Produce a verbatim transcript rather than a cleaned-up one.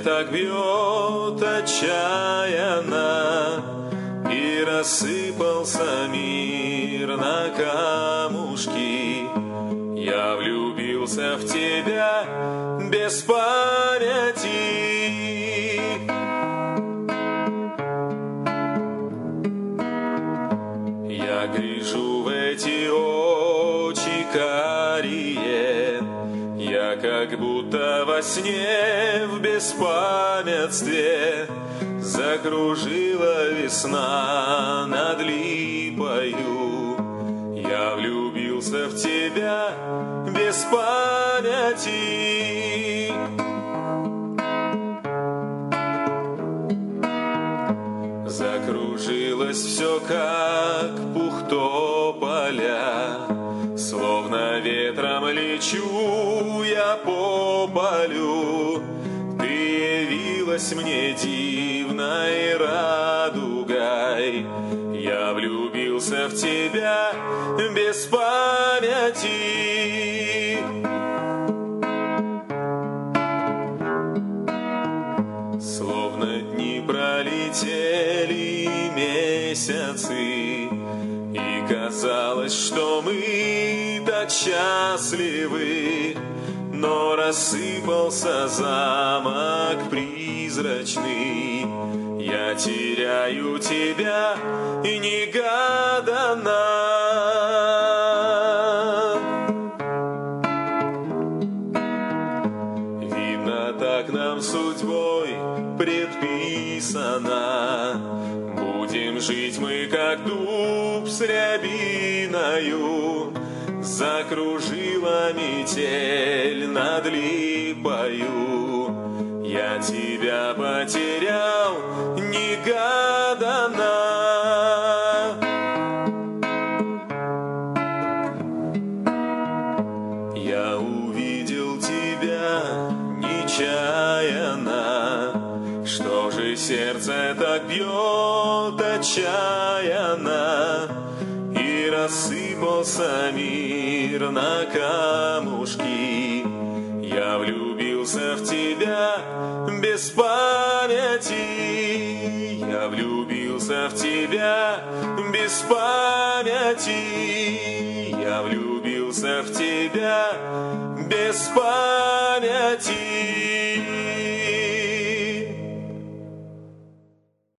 так бьет отчаянно, и рассыпался мир на камушки. Я влюбился в тебя без памяти. Я гляжу в эти очи карие, я как будто во сне в беспамятстве. Закружила весна над липою, я влюбился в тебя без памяти. Закружилось все, как пух тополя, словно ветром лечу я по полю. Ты явилась мне дивной радугой, я влюбился в тебя без памяти. Словно дни пролетели месяцы, и казалось, что мы так счастливы, но рассыпался замок призрачный. Я теряю тебя негаданно. Видно, так нам судьбой предписано. Будем жить мы, как дуб с рябиною. Закружила метель над липою, я тебя потерял негаданно. Я увидел тебя нечаянно, что же сердце так бьет отчаянно, и рассыпался мир на камушки. Я влюбился в тебя без памяти. Я влюбился в тебя без памяти. Я влюбился в тебя без памяти.